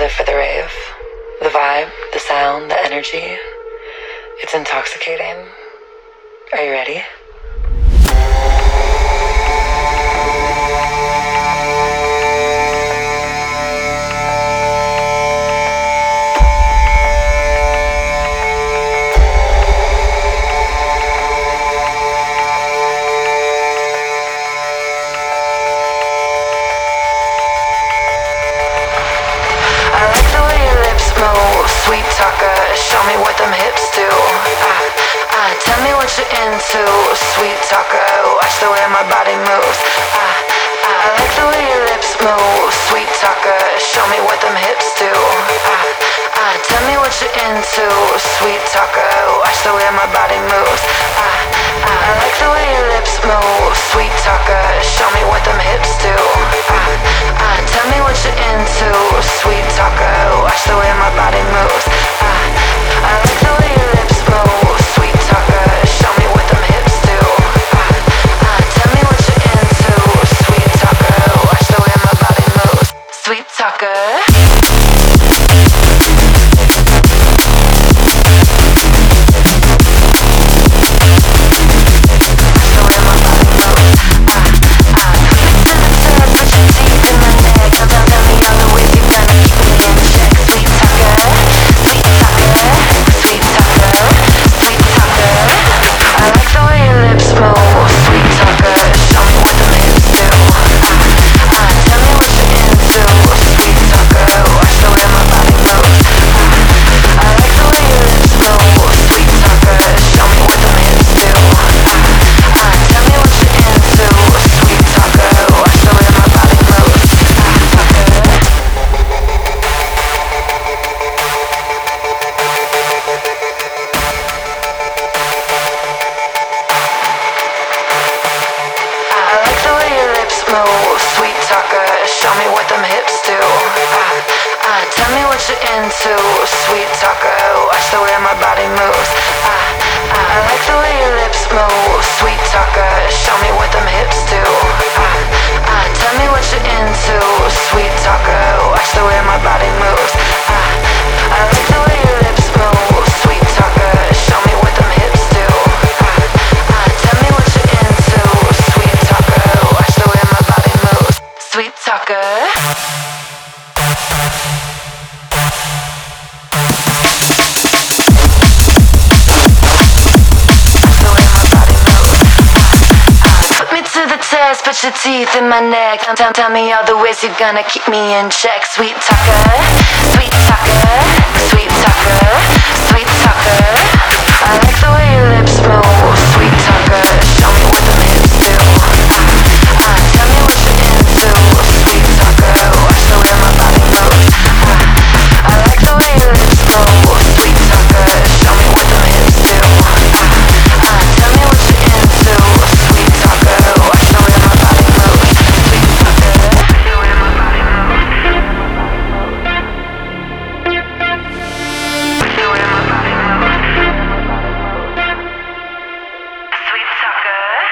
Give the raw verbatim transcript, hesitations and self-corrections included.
live for the rave. The vibe, the sound, the energy. It's intoxicating. Are you ready? Sweet talker, show me what them hips do. uh, uh, Tell me what you're into. Sweet talker, watch the way my body moves. uh, uh, I like the way your lips move. Sweet talker, show me what them hips do. uh, uh, Tell me what you're into. Sweet talker, watch the way my body moves. uh, uh, I like the way your lips move. Sweet talker, show me what them hips do. uh, uh, Tell me what you're into. Sweet talker, watch the way my body moves. uh, I like the way your lips move. Sweet talker, show me what them hips do. uh, uh, Tell me what you're into. Sweet talker, watch the way my body moves. Sweet talker. Sweet talker, show me what them hips do. uh, uh, Tell me what you're into. Sweet talker, watch the way my body moves. uh, uh, I like the way your lips move. Sweet talker, show me what them hips do. uh, uh, Tell me what you're into. Sweet talker, watch the way my body moves. uh, I like the way your lips move. Sweet talker, show me what them hips do. uh, uh, Tell me what you're into. Sweet talker, watch the way my body moves. Sweet talker. Put your teeth in my neck. Tell, tell me all the ways you're gonna keep me in check. Sweet talker.